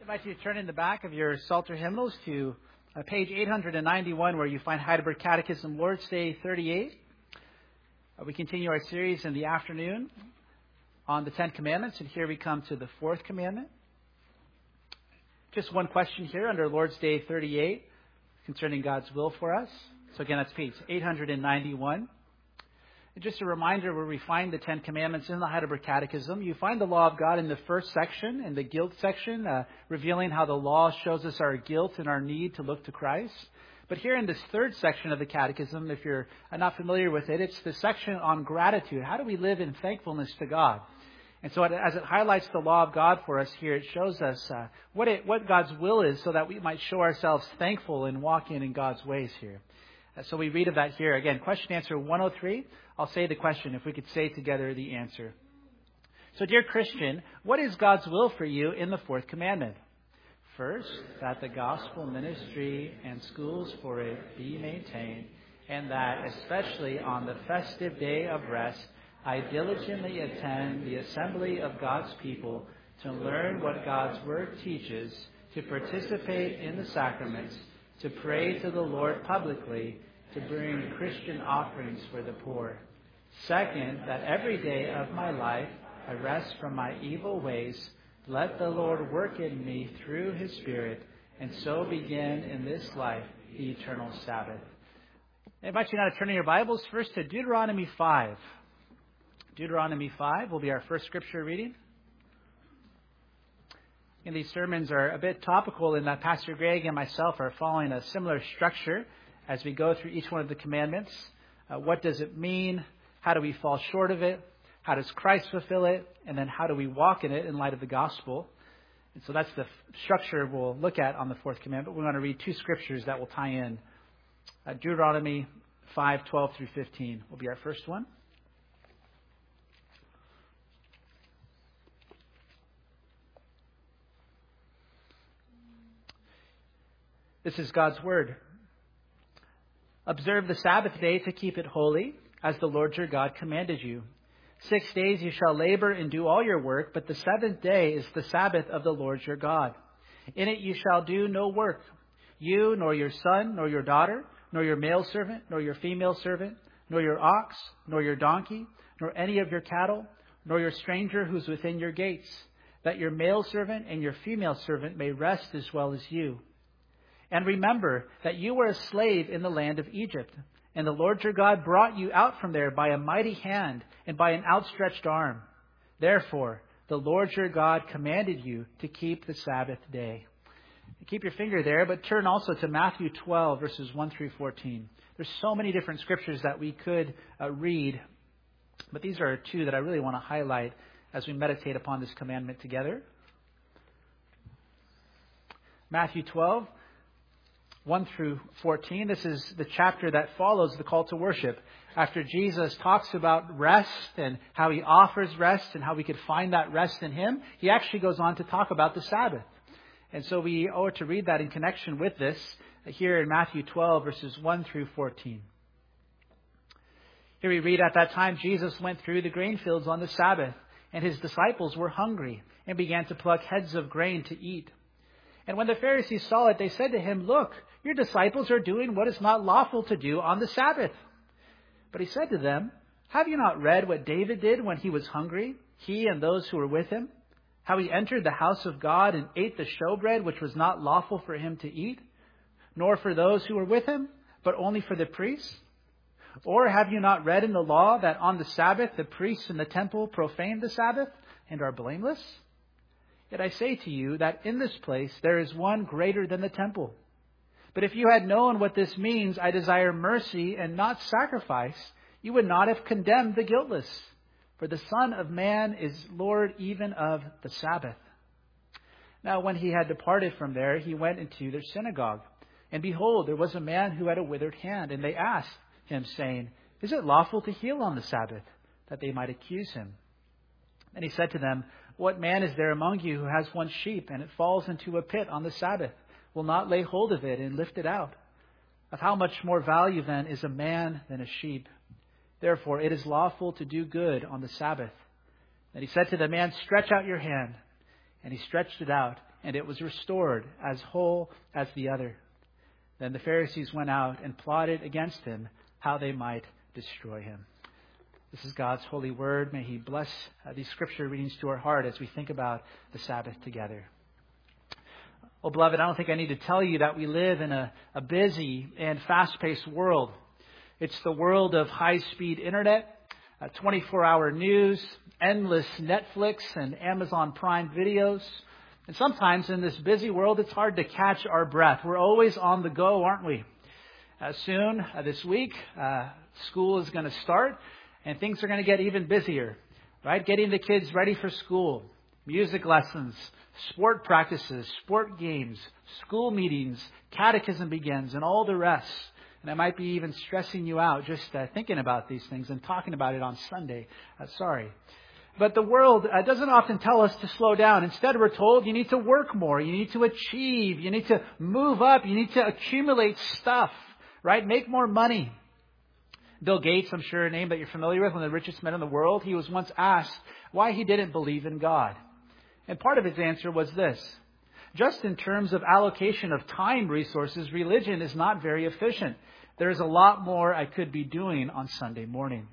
I invite you to turn in the back of your Psalter hymnals to page 891, where you find Heidelberg Catechism, Lord's Day 38. We continue our series in the afternoon on the Ten Commandments, and here we come to the fourth commandment. Just one question here under Lord's Day 38 concerning God's will for us. So again, that's page 891. And just a reminder where we find the Ten Commandments in the Heidelberg Catechism. You find the law of God in the first section, in the guilt section, revealing how the law shows us our guilt and our need to look to Christ. But here in this third section of the Catechism, if you're not familiar with it, it's the section on gratitude. How do we live in thankfulness to God? And so as it highlights the law of God for us here, it shows us what God's will is so that we might show ourselves thankful and walk in God's ways here. So we read of that here. Again, question answer 103. I'll say the question if we could say together the answer. So dear Christian, what is God's will for you in the fourth commandment? First, that the gospel ministry and schools for it be maintained, and that especially on the festive day of rest, I diligently attend the assembly of God's people to learn what God's word teaches, to participate in the sacraments, to pray to the Lord publicly, to bring Christian offerings for the poor. Second, that every day of my life I rest from my evil ways. Let the Lord work in me through His Spirit, and so begin in this life the eternal Sabbath. I invite you now to turn in your Bibles first to Deuteronomy 5. Deuteronomy 5 will be our first scripture reading. And these sermons are a bit topical in that Pastor Greg and myself are following a similar structure as we go through each one of the commandments. What does it mean? How do we fall short of it? How does Christ fulfill it? And then how do we walk in it in light of the gospel? And so that's the structure we'll look at on the fourth commandment. We're going to read two scriptures that will tie in. Deuteronomy 5:12 through 15 will be our first one. This is God's word. Observe the Sabbath day to keep it holy, as the Lord your God commanded you. 6 days you shall labor and do all your work, but the seventh day is the Sabbath of the Lord your God. In it you shall do no work, you, nor your son, nor your daughter, nor your male servant, nor your female servant, nor your ox, nor your donkey, nor any of your cattle, nor your stranger who's within your gates, that your male servant and your female servant may rest as well as you. And remember that you were a slave in the land of Egypt, and the Lord your God brought you out from there by a mighty hand and by an outstretched arm. Therefore, the Lord your God commanded you to keep the Sabbath day. Keep your finger there, but turn also to Matthew 12, verses 1 through 14. There's so many different scriptures that we could read, but these are two that I really want to highlight as we meditate upon this commandment together. Matthew 12. 1 through 14. This is the chapter that follows the call to worship. After Jesus talks about rest and how He offers rest and how we could find that rest in Him, He actually goes on to talk about the Sabbath. And so we owe to read that in connection with this here in Matthew 12, verses 1 through 14. Here we read, at that time Jesus went through the grain fields on the Sabbath, and His disciples were hungry and began to pluck heads of grain to eat. And when the Pharisees saw it, they said to Him, "Look, your disciples are doing what is not lawful to do on the Sabbath." But He said to them, "Have you not read what David did when he was hungry, he and those who were with him? How he entered the house of God and ate the showbread which was not lawful for him to eat, nor for those who were with him, but only for the priests? Or have you not read in the law that on the Sabbath the priests in the temple profane the Sabbath and are blameless? Yet I say to you that in this place there is one greater than the temple. But if you had known what this means, I desire mercy and not sacrifice, you would not have condemned the guiltless. For the Son of Man is Lord even of the Sabbath." Now when He had departed from there, He went into their synagogue. And behold, there was a man who had a withered hand. And they asked Him, saying, "Is it lawful to heal on the Sabbath?" That they might accuse Him. And He said to them, "What man is there among you who has one sheep, and it falls into a pit on the Sabbath, will not lay hold of it and lift it out? Of how much more value then is a man than a sheep? Therefore it is lawful to do good on the Sabbath." Then He said to the man, "Stretch out your hand." And he stretched it out, and it was restored as whole as the other. Then the Pharisees went out and plotted against him how they might destroy him. This is God's holy word. May He bless these scripture readings to our heart as we think about the Sabbath together. Oh, beloved, I don't think I need to tell you that we live in a busy and fast-paced world. It's the world of high-speed internet, 24-hour news, endless Netflix and Amazon Prime videos. And sometimes in this busy world, it's hard to catch our breath. We're always on the go, aren't we? Soon, this week, school is going to start, and things are going to get even busier, right? Getting the kids ready for school, music lessons, sport practices, sport games, school meetings, catechism begins, and all the rest. And I might be even stressing you out just thinking about these things and talking about it on Sunday. Sorry. But the world doesn't often tell us to slow down. Instead, we're told you need to work more, you need to achieve, you need to move up, you need to accumulate stuff, right? Make more money. Bill Gates, I'm sure a name that you're familiar with, one of the richest men in the world, he was once asked why he didn't believe in God. And part of his answer was this: just in terms of allocation of time resources, religion is not very efficient. There's a lot more I could be doing on Sunday morning.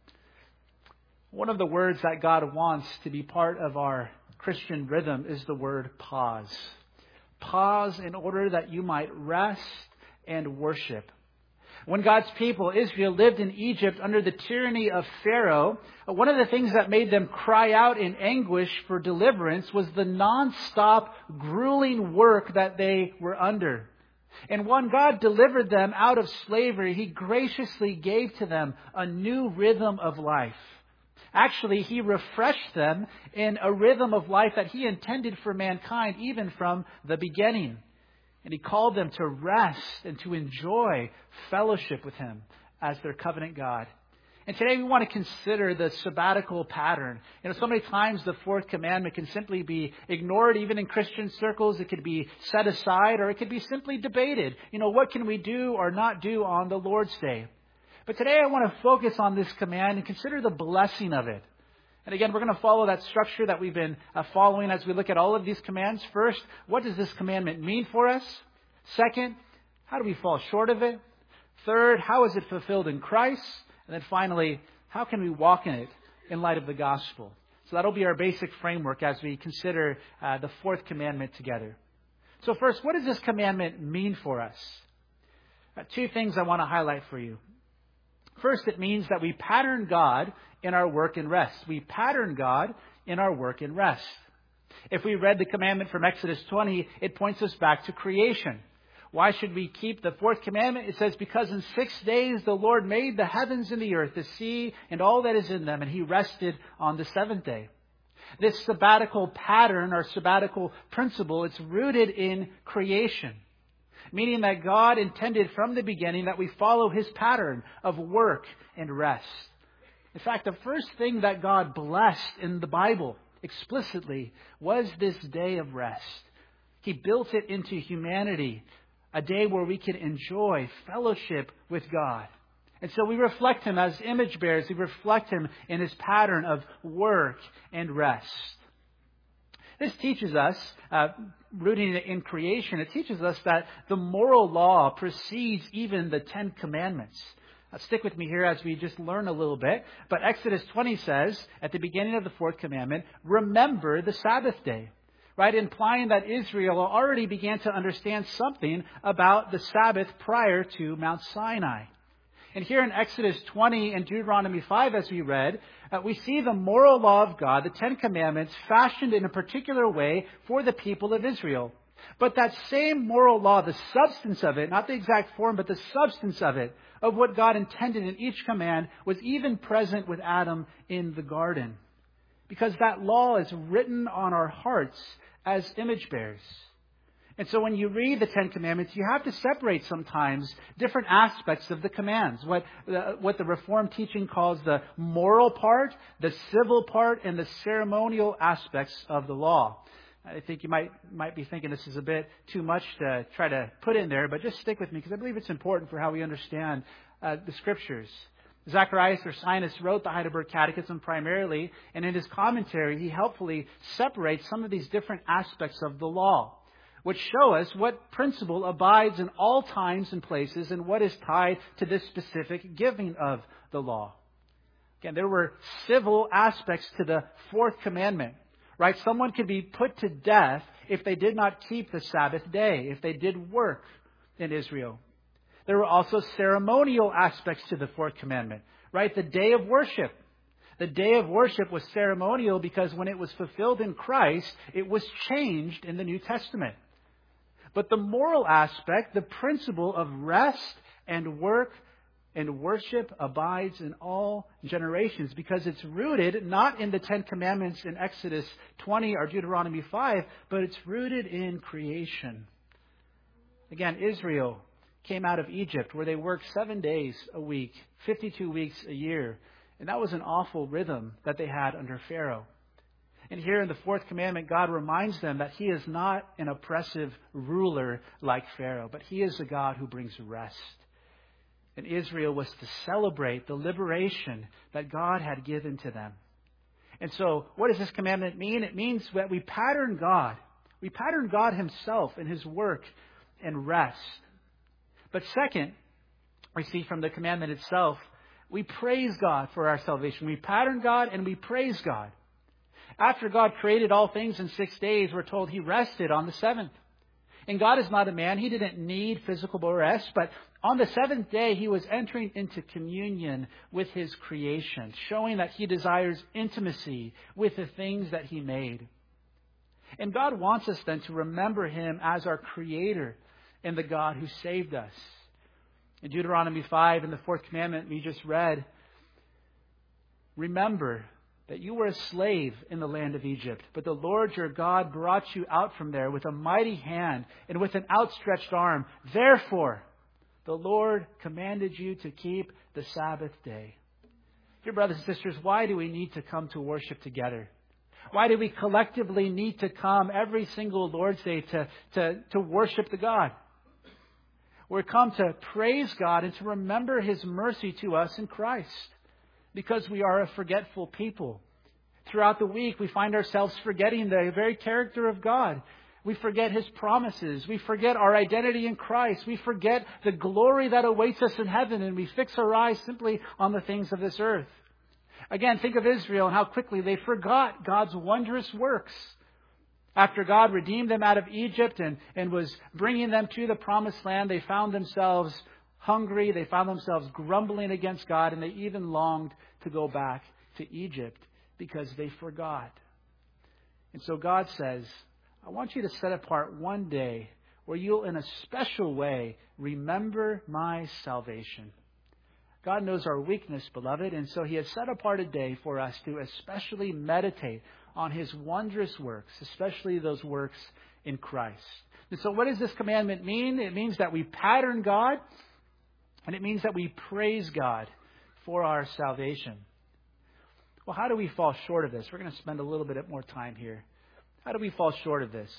One of the words that God wants to be part of our Christian rhythm is the word pause. Pause in order that you might rest and worship. When God's people, Israel, lived in Egypt under the tyranny of Pharaoh, one of the things that made them cry out in anguish for deliverance was the nonstop, grueling work that they were under. And when God delivered them out of slavery, He graciously gave to them a new rhythm of life. Actually, He refreshed them in a rhythm of life that He intended for mankind even from the beginning. And He called them to rest and to enjoy fellowship with Him as their covenant God. And today we want to consider the sabbatical pattern. So many times the fourth commandment can simply be ignored, even in Christian circles. It could be set aside, or it could be simply debated. What can we do or not do on the Lord's Day? But today I want to focus on this command and consider the blessing of it. And again, we're going to follow that structure that we've been following as we look at all of these commands. First, what does this commandment mean for us? Second, how do we fall short of it? Third, how is it fulfilled in Christ? And then finally, how can we walk in it in light of the gospel? So that'll be our basic framework as we consider the fourth commandment together. So first, what does this commandment mean for us? Two things I want to highlight for you. First, it means that we pattern God in our work and rest. We pattern God in our work and rest. If we read the commandment from Exodus 20, it points us back to creation. Why should we keep the fourth commandment? It says, because in 6 days the Lord made the heavens and the earth, the sea, and all that is in them, and He rested on the seventh day. This sabbatical pattern or sabbatical principle, it's rooted in creation. Meaning that God intended from the beginning that we follow His pattern of work and rest. In fact, the first thing that God blessed in the Bible explicitly was this day of rest. He built it into humanity, a day where we can enjoy fellowship with God. And so we reflect Him as image bearers. We reflect Him in His pattern of work and rest. This teaches us, rooting in creation, it teaches us that the moral law precedes even the Ten Commandments. Stick with me here as we just learn a little bit. But Exodus 20 says, at the beginning of the fourth commandment, remember the Sabbath day. Right? Implying that Israel already began to understand something about the Sabbath prior to Mount Sinai. And here in Exodus 20 and Deuteronomy 5, as we read, we see the moral law of God, the Ten Commandments, fashioned in a particular way for the people of Israel. But that same moral law, the substance of it, not the exact form, but the substance of it, of what God intended in each command, was even present with Adam in the garden. Because that law is written on our hearts as image bearers. And so when you read the Ten Commandments, you have to separate sometimes different aspects of the commands. What the Reformed teaching calls the moral part, the civil part, and the ceremonial aspects of the law. I think you might be thinking this is a bit too much to try to put in there, but just stick with me because I believe it's important for how we understand the Scriptures. Zacharias Ursinus wrote the Heidelberg Catechism primarily, and in his commentary, he helpfully separates some of these different aspects of the law, which show us what principle abides in all times and places and what is tied to this specific giving of the law. Again, there were civil aspects to the fourth commandment, right? Someone could be put to death if they did not keep the Sabbath day, if they did work in Israel. There were also ceremonial aspects to the fourth commandment, right? The day of worship. The day of worship was ceremonial because when it was fulfilled in Christ, it was changed in the New Testament. But the moral aspect, the principle of rest and work and worship abides in all generations because it's rooted not in the Ten Commandments in Exodus 20 or Deuteronomy 5, but it's rooted in creation. Again, Israel came out of Egypt where they worked 7 days a week, 52 weeks a year. And that was an awful rhythm that they had under Pharaoh. And here in the fourth commandment, God reminds them that He is not an oppressive ruler like Pharaoh, but He is a God who brings rest. And Israel was to celebrate the liberation that God had given to them. And so, what does this commandment mean? It means that we pattern God. We pattern God Himself in His work and rest. But second, we see from the commandment itself, we praise God for our salvation. We pattern God and we praise God. After God created all things in 6 days, we're told He rested on the seventh. And God is not a man. He didn't need physical rest. But on the seventh day, He was entering into communion with His creation, showing that He desires intimacy with the things that He made. And God wants us then to remember Him as our Creator and the God who saved us. In Deuteronomy 5, in the fourth commandment we just read, remember that you were a slave in the land of Egypt, but the Lord your God brought you out from there with a mighty hand and with an outstretched arm. Therefore, the Lord commanded you to keep the Sabbath day. Dear brothers and sisters, why do we need to come to worship together? Why do we collectively need to come every single Lord's Day to worship the God? We're come to praise God and to remember His mercy to us in Christ because we are a forgetful people. Throughout the week, we find ourselves forgetting the very character of God. We forget His promises. We forget our identity in Christ. We forget the glory that awaits us in heaven, and we fix our eyes simply on the things of this earth. Again, think of Israel and how quickly they forgot God's wondrous works. After God redeemed them out of Egypt and was bringing them to the promised land, they found themselves hungry. They found themselves grumbling against God, and they even longed to go back to Egypt because they forgot. And so God says, I want you to set apart one day where you'll in a special way remember my salvation. God knows our weakness, beloved, and so He has set apart a day for us to especially meditate on His wondrous works, especially those works in Christ. And so what does this commandment mean? It means that we pattern God, and it means that we praise God for our salvation. Well, how do we fall short of this? We're going to spend a little bit more time here. How do we fall short of this?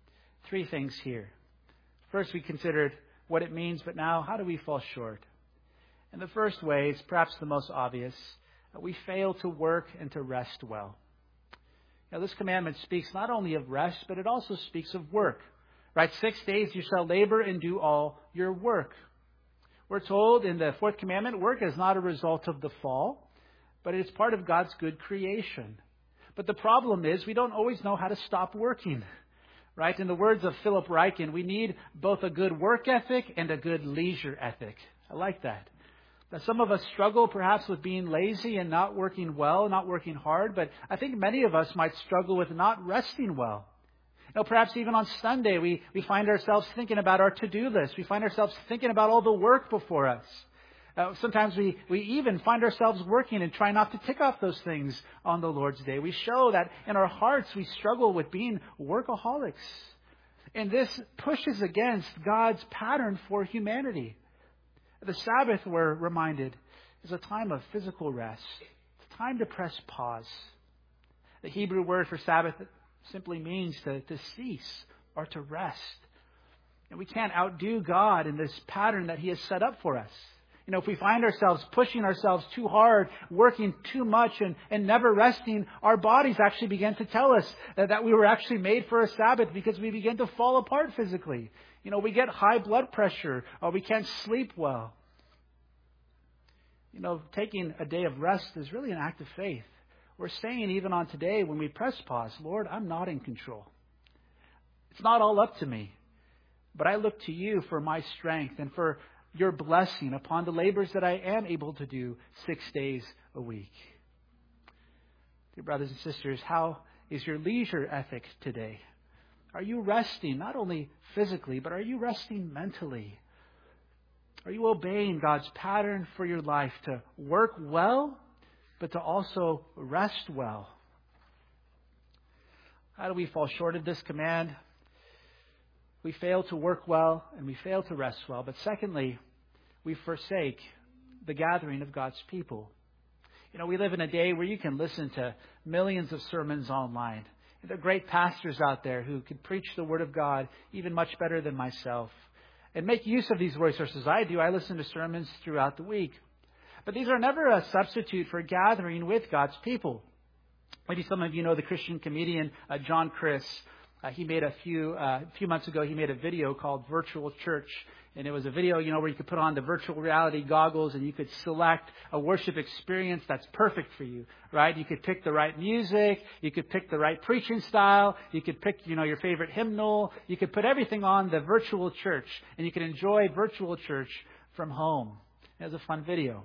3 things here. First, we considered what it means, but now, how do we fall short? And the first way is perhaps the most obvious. We fail to work and to rest well. Now, this commandment speaks not only of rest, but it also speaks of work. Right? 6 days you shall labor and do all your work. We're told in the fourth commandment, work is not a result of the fall, but it is part of God's good creation. But the problem is we don't always know how to stop working. Right? In the words of Philip Ryken, we need both a good work ethic and a good leisure ethic. I like that. Now, some of us struggle perhaps with being lazy and not working well, not working hard, but I think many of us might struggle with not resting well. Perhaps even on Sunday we find ourselves thinking about our to-do list. We find ourselves thinking about all the work before us. Sometimes we even find ourselves working and try not to tick off those things on the Lord's Day. We show that in our hearts we struggle with being workaholics. And this pushes against God's pattern for humanity. The Sabbath, we're reminded, is a time of physical rest. It's a time to press pause. The Hebrew word for Sabbath simply means to cease or to rest. And we can't outdo God in this pattern that He has set up for us. If we find ourselves pushing ourselves too hard, working too much and never resting, our bodies actually begin to tell us that we were actually made for a Sabbath because we begin to fall apart physically. We get high blood pressure or we can't sleep well. Taking a day of rest is really an act of faith. We're saying even on today when we press pause, Lord, I'm not in control. It's not all up to me, but I look to you for my strength and for your blessing upon the labors that I am able to do 6 days a week. Dear brothers and sisters, how is your leisure ethic today? Are you resting not only physically, but are you resting mentally? Are you obeying God's pattern for your life to work well, but to also rest well? How do we fall short of this command? We fail to work well and we fail to rest well. But secondly, we forsake the gathering of God's people. We live in a day where you can listen to millions of sermons online. There are great pastors out there who can preach the Word of God even much better than myself and make use of these resources. I do. I listen to sermons throughout the week. But these are never a substitute for gathering with God's people. Maybe some of you know the Christian comedian John Criss. He made a few months ago, he made a video called Virtual Church. And it was a video, where you could put on the virtual reality goggles and you could select a worship experience that's perfect for you, right? You could pick the right music. You could pick the right preaching style. You could pick, your favorite hymnal. You could put everything on the virtual church and you could enjoy virtual church from home. It was a fun video.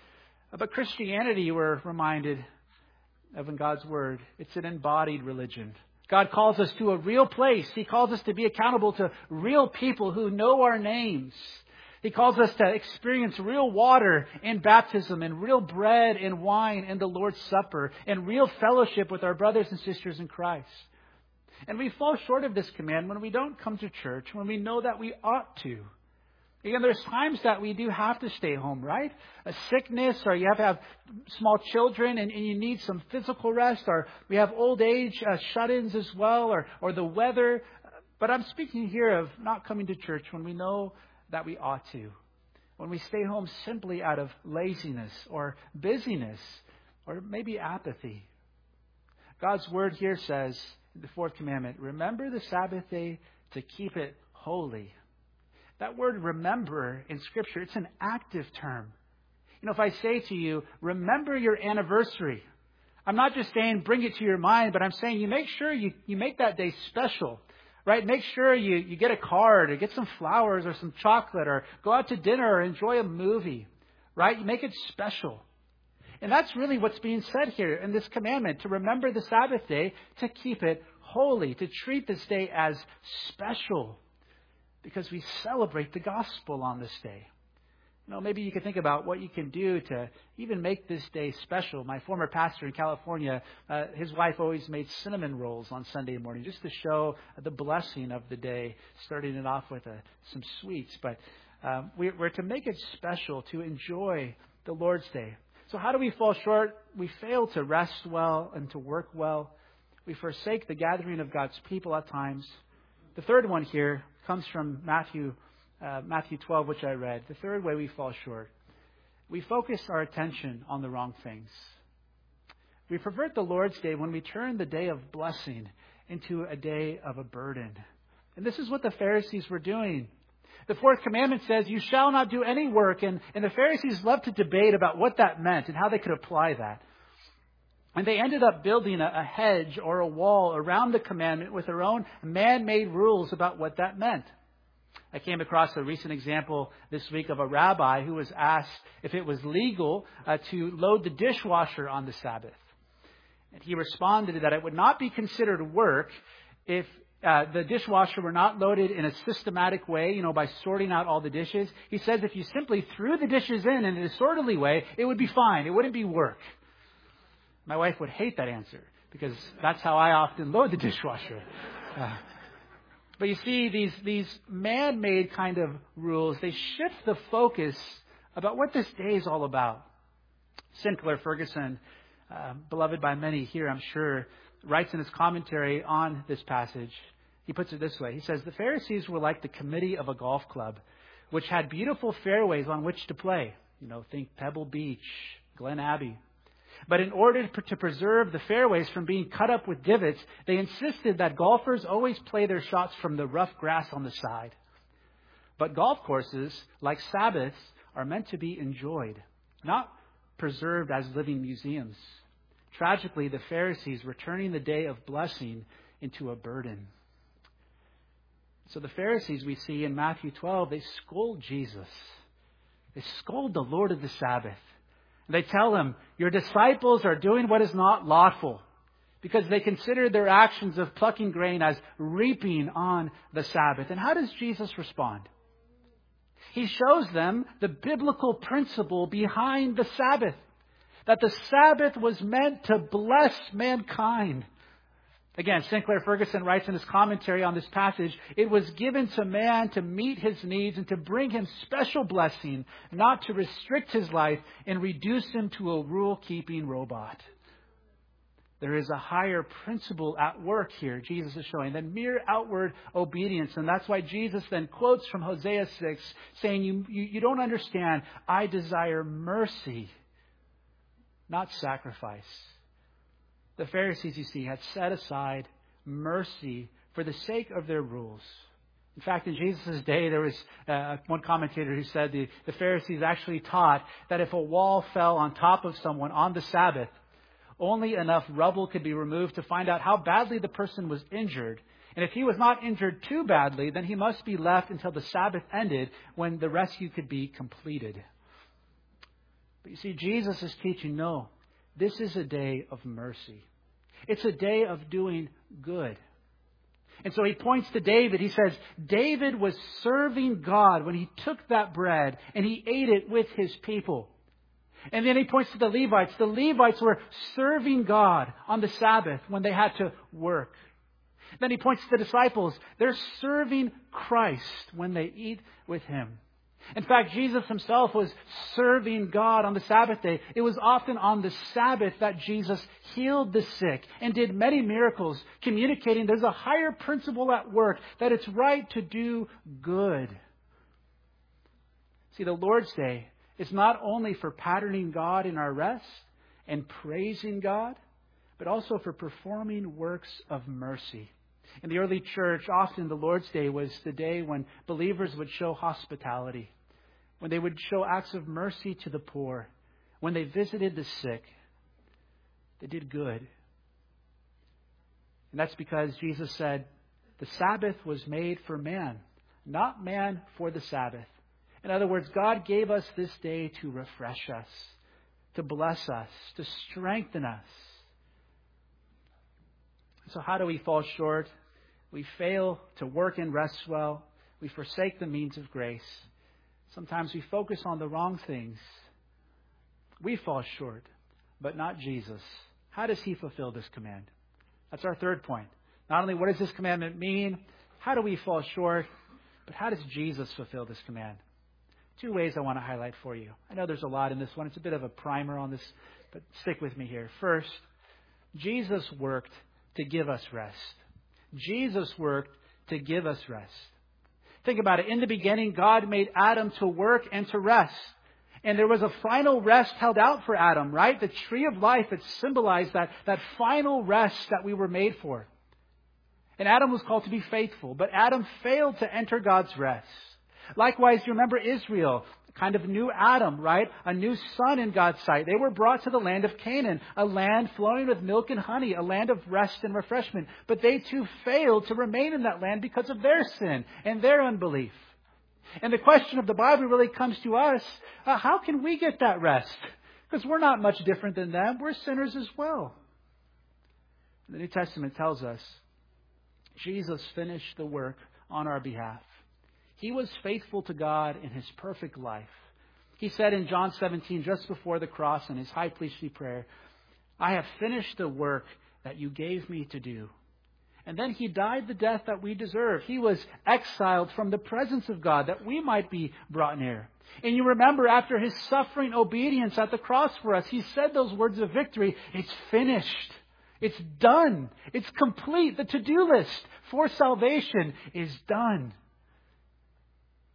But Christianity, we're reminded of in God's Word, it's an embodied religion. God calls us to a real place. He calls us to be accountable to real people who know our names. He calls us to experience real water in baptism and real bread and wine in the Lord's Supper and real fellowship with our brothers and sisters in Christ. And we fall short of this command when we don't come to church, when we know that we ought to. Again, there's times that we do have to stay home, right? A sickness, or you have small children and you need some physical rest, or we have old age shut-ins as well, or the weather. But I'm speaking here of not coming to church when we know that we ought to. When we stay home simply out of laziness or busyness or maybe apathy. God's Word here says, in the fourth commandment, remember the Sabbath day to keep it holy. That word remember in Scripture, it's an active term. If I say to you, remember your anniversary, I'm not just saying bring it to your mind, but I'm saying you make sure you make that day special, right? Make sure you get a card or get some flowers or some chocolate or go out to dinner or enjoy a movie, right? You make it special. And that's really what's being said here in this commandment, to remember the Sabbath day, to keep it holy, to treat this day as special. Because we celebrate the gospel on this day. Maybe you could think about what you can do to even make this day special. My former pastor in California, his wife always made cinnamon rolls on Sunday morning just to show the blessing of the day, starting it off with some sweets. But we're to make it special, to enjoy the Lord's Day. So how do we fall short? We fail to rest well and to work well. We forsake the gathering of God's people at times. The third one here comes from Matthew 12, which I read. The third way we fall short. We focus our attention on the wrong things. We pervert the Lord's Day when we turn the day of blessing into a day of a burden. And this is what the Pharisees were doing. The fourth commandment says, you shall not do any work. And the Pharisees loved to debate about what that meant and how they could apply that. And they ended up building a hedge or a wall around the commandment with their own man-made rules about what that meant. I came across a recent example this week of a rabbi who was asked if it was legal to load the dishwasher on the Sabbath. And he responded that it would not be considered work if the dishwasher were not loaded in a systematic way, by sorting out all the dishes. He says if you simply threw the dishes in a disorderly way, it would be fine. It wouldn't be work. My wife would hate that answer because that's how I often load the dishwasher. But you see, these man-made kind of rules, they shift the focus about what this day is all about. Sinclair Ferguson, beloved by many here, I'm sure, writes in his commentary on this passage. He puts it this way. He says, the Pharisees were like the committee of a golf club, which had beautiful fairways on which to play. Think Pebble Beach, Glen Abbey. But in order to preserve the fairways from being cut up with divots, they insisted that golfers always play their shots from the rough grass on the side. But golf courses, like Sabbaths, are meant to be enjoyed, not preserved as living museums. Tragically, the Pharisees were turning the day of blessing into a burden. So the Pharisees we see in Matthew 12, they scold Jesus. They scold the Lord of the Sabbath. They tell him, your disciples are doing what is not lawful, because they consider their actions of plucking grain as reaping on the Sabbath. And how does Jesus respond? He shows them the biblical principle behind the Sabbath, that the Sabbath was meant to bless mankind. Again, Sinclair Ferguson writes in his commentary on this passage, it was given to man to meet his needs and to bring him special blessing, not to restrict his life and reduce him to a rule-keeping robot. There is a higher principle at work here, Jesus is showing, than mere outward obedience. And that's why Jesus then quotes from Hosea 6, saying, you don't understand. I desire mercy, not sacrifice. The Pharisees, you see, had set aside mercy for the sake of their rules. In fact, in Jesus' day, there was one commentator who said the Pharisees actually taught that if a wall fell on top of someone on the Sabbath, only enough rubble could be removed to find out how badly the person was injured. And if he was not injured too badly, then he must be left until the Sabbath ended, when the rescue could be completed. But you see, Jesus is teaching, no, this is a day of mercy. It's a day of doing good. And so he points to David. He says, David was serving God when he took that bread and he ate it with his people. And then he points to the Levites. The Levites were serving God on the Sabbath when they had to work. Then he points to the disciples. They're serving Christ when they eat with him. In fact, Jesus himself was serving God on the Sabbath day. It was often on the Sabbath that Jesus healed the sick and did many miracles, communicating there's a higher principle at work, that it's right to do good. See, the Lord's Day is not only for patterning God in our rest and praising God, but also for performing works of mercy. In the early church, often the Lord's Day was the day when believers would show hospitality, when they would show acts of mercy to the poor, when they visited the sick. They did good. And that's because Jesus said, the Sabbath was made for man, not man for the Sabbath. In other words, God gave us this day to refresh us, to bless us, to strengthen us. So how do we fall short? We fail to work and rest well. We forsake the means of grace. Sometimes we focus on the wrong things. We fall short, but not Jesus. How does he fulfill this command? That's our third point. Not only what does this commandment mean, how do we fall short, but how does Jesus fulfill this command? Two ways I want to highlight for you. I know there's a lot in this one. It's a bit of a primer on this, but stick with me here. First, Jesus worked to give us rest. Jesus worked to give us rest. Think about it. In the beginning, God made Adam to work and to rest. And there was a final rest held out for Adam, right? The tree of life, it symbolized that final rest that we were made for. And Adam was called to be faithful, but Adam failed to enter God's rest. Likewise, you remember Israel, kind of new Adam, right? A new son in God's sight. They were brought to the land of Canaan, a land flowing with milk and honey, a land of rest and refreshment. But they too failed to remain in that land because of their sin and their unbelief. And the question of the Bible really comes to us, how can we get that rest? Because we're not much different than them. We're sinners as well. The New Testament tells us Jesus finished the work on our behalf. He was faithful to God in his perfect life. He said in John 17, just before the cross in his high priestly prayer, I have finished the work that you gave me to do. And then he died the death that we deserve. He was exiled from the presence of God that we might be brought near. And you remember after his suffering obedience at the cross for us, he said those words of victory, it's finished. It's done. It's complete. The to-do list for salvation is done.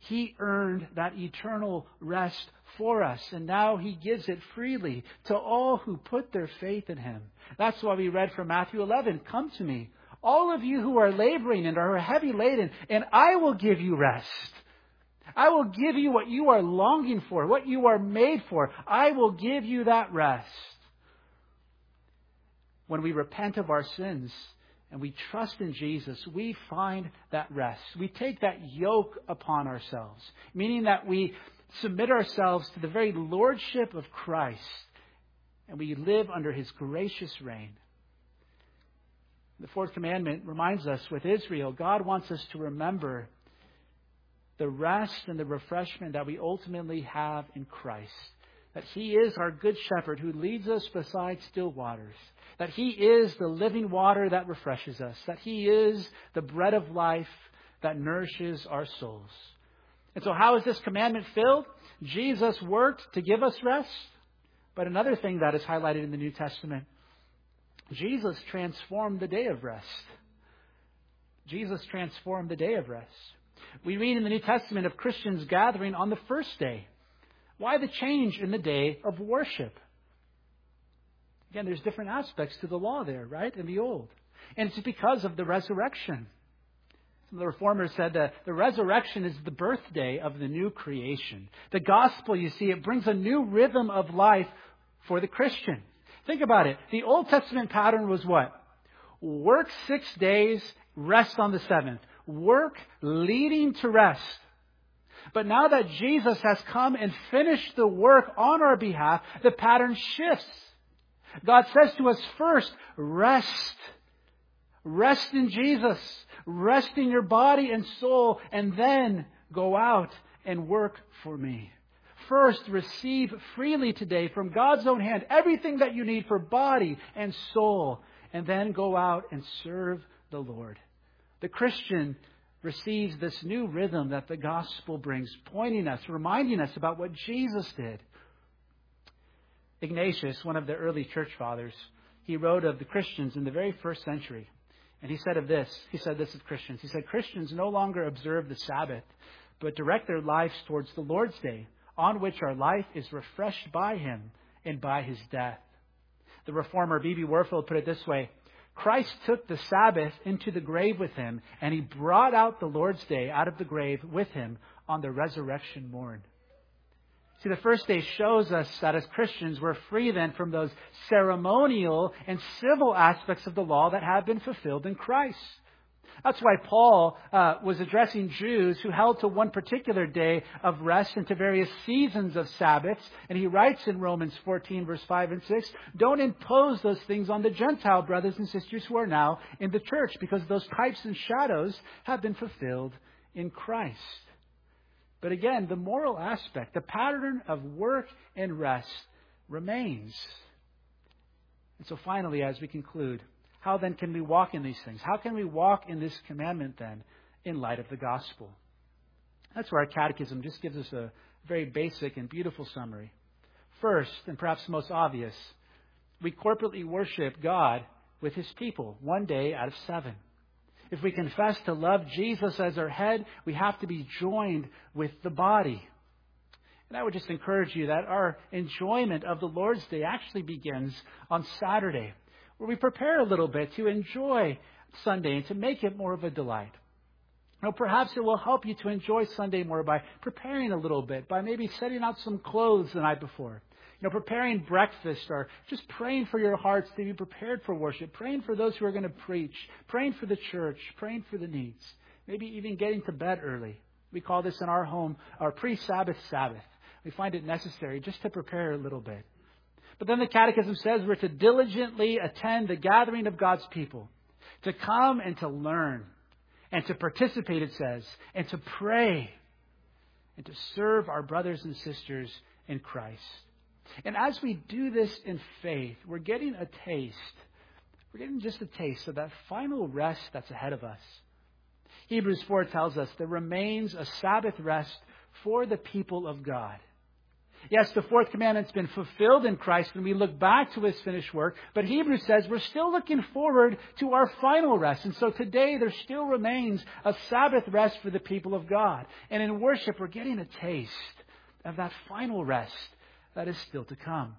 He earned that eternal rest for us, and now He gives it freely to all who put their faith in Him. That's why we read from Matthew 11, "Come to me, all of you who are laboring and are heavy laden, and I will give you rest. I will give you what you are longing for, what you are made for. I will give you that rest." When we repent of our sins and we trust in Jesus, we find that rest. We take that yoke upon ourselves, meaning that we submit ourselves to the very lordship of Christ, and we live under His gracious reign. The fourth commandment reminds us, with Israel, God wants us to remember the rest and the refreshment that we ultimately have in Christ. That He is our good shepherd who leads us beside still waters. That He is the living water that refreshes us. That He is the bread of life that nourishes our souls. And so how is this commandment filled? Jesus worked to give us rest. But another thing that is highlighted in the New Testament, Jesus transformed the day of rest. Jesus transformed the day of rest. We read in the New Testament of Christians gathering on the first day. Why the change in the day of worship? Again, there's different aspects to the law there, right, in the Old. And it's because of the resurrection. Some of the reformers said that the resurrection is the birthday of the new creation. The gospel, you see, it brings a new rhythm of life for the Christian. Think about it. The Old Testament pattern was what? Work 6 days, rest on the seventh. Work leading to rest. But now that Jesus has come and finished the work on our behalf, the pattern shifts. God says to us first, rest. Rest in Jesus. Rest in your body and soul, and then go out and work for me. First, receive freely today from God's own hand everything that you need for body and soul, and then go out and serve the Lord. The Christian receives this new rhythm that the gospel brings, pointing us, reminding us about what Jesus did. Ignatius, one of the early church fathers, he wrote of the Christians in the very first century. And he said this of Christians. He said, Christians no longer observe the Sabbath, but direct their lives towards the Lord's Day, on which our life is refreshed by Him and by His death. The reformer B.B. Warfield put it this way: Christ took the Sabbath into the grave with Him, and He brought out the Lord's Day out of the grave with Him on the resurrection morn. See, the first day shows us that as Christians, we're free then from those ceremonial and civil aspects of the law that have been fulfilled in Christ. That's why Paul was addressing Jews who held to one particular day of rest and to various seasons of Sabbaths. And he writes in Romans 14, verse 5 and 6, don't impose those things on the Gentile brothers and sisters who are now in the church, because those types and shadows have been fulfilled in Christ. But again, the moral aspect, the pattern of work and rest remains. And so finally, as we conclude, how then can we walk in these things? How can we walk in this commandment then in light of the gospel? That's where our catechism just gives us a very basic and beautiful summary. First, and perhaps most obvious, we corporately worship God with His people 1 day out of 7. If we confess to love Jesus as our head, we have to be joined with the body. And I would just encourage you that our enjoyment of the Lord's Day actually begins on Saturday, where we prepare a little bit to enjoy Sunday and to make it more of a delight. Now, perhaps it will help you to enjoy Sunday more by preparing a little bit, by maybe setting out some clothes the night before. Preparing breakfast, or just praying for your hearts to be prepared for worship, praying for those who are going to preach, praying for the church, praying for the needs, maybe even getting to bed early. We call this in our home our pre-Sabbath Sabbath. We find it necessary just to prepare a little bit. But then the Catechism says we're to diligently attend the gathering of God's people, to come and to learn, and to participate, it says, and to pray, and to serve our brothers and sisters in Christ. And as we do this in faith, we're getting a taste. We're getting just a taste of that final rest that's ahead of us. Hebrews 4 tells us there remains a Sabbath rest for the people of God. Yes, the fourth commandment's been fulfilled in Christ when we look back to His finished work. But Hebrews says we're still looking forward to our final rest. And so today there still remains a Sabbath rest for the people of God. And in worship, we're getting a taste of that final rest that is still to come.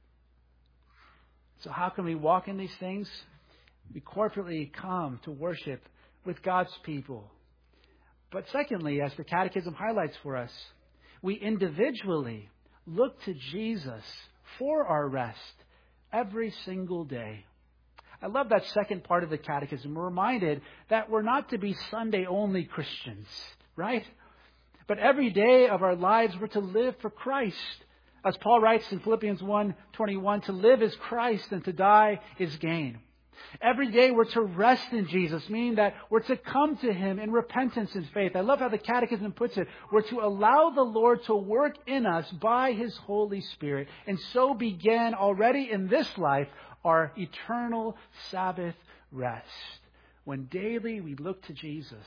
So how can we walk in these things? We corporately come to worship with God's people. But secondly, as the Catechism highlights for us, we individually look to Jesus for our rest every single day. I love that second part of the Catechism. We're reminded that we're not to be Sunday-only Christians, right? But every day of our lives, we're to live for Christ. As Paul writes in Philippians 1:21, to live is Christ and to die is gain. Every day we're to rest in Jesus, meaning that we're to come to Him in repentance and faith. I love how the Catechism puts it. We're to allow the Lord to work in us by His Holy Spirit, and so begin already in this life our eternal Sabbath rest, when daily we look to Jesus.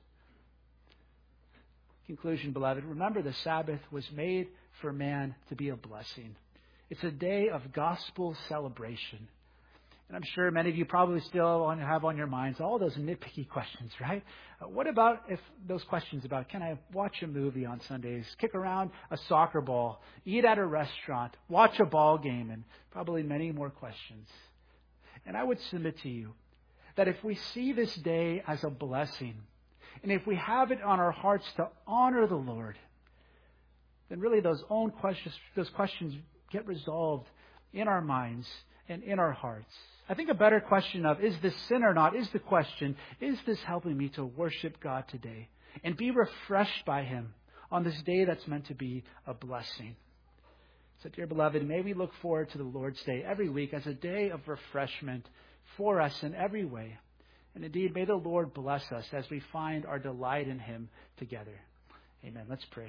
Conclusion, beloved, remember the Sabbath was made for man to be a blessing. It's a day of gospel celebration. And I'm sure many of you probably still have on your minds all those nitpicky questions, right? What about if those questions about, can I watch a movie on Sundays, kick around a soccer ball, eat at a restaurant, watch a ball game, and probably many more questions. And I would submit to you that if we see this day as a blessing, and if we have it on our hearts to honor the Lord, then really those questions get resolved in our minds and in our hearts. I think a better question of, is this sin or not, is the question, is this helping me to worship God today and be refreshed by Him on this day that's meant to be a blessing? So, dear beloved, may we look forward to the Lord's Day every week as a day of refreshment for us in every way. And indeed, may the Lord bless us as we find our delight in Him together. Amen. Let's pray.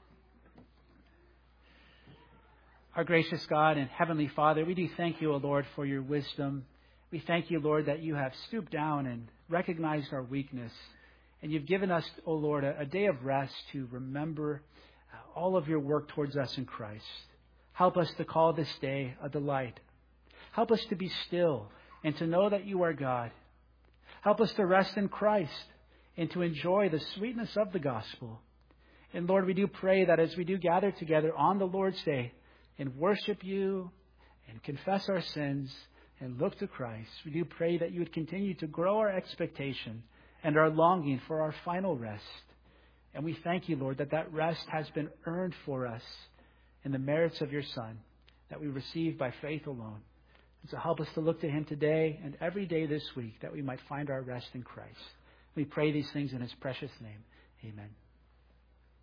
Our gracious God and Heavenly Father, we do thank You, O Lord, for Your wisdom. We thank You, Lord, that You have stooped down and recognized our weakness. And You've given us, O Lord, a day of rest to remember all of Your work towards us in Christ. Help us to call this day a delight. Help us to be still and to know that You are God. Help us to rest in Christ and to enjoy the sweetness of the gospel. And Lord, we do pray that as we do gather together on the Lord's Day and worship You and confess our sins and look to Christ, we do pray that You would continue to grow our expectation and our longing for our final rest. And we thank You, Lord, that that rest has been earned for us in the merits of Your Son, that we receive by faith alone. And so help us to look to Him today and every day this week, that we might find our rest in Christ. We pray these things in His precious name. Amen.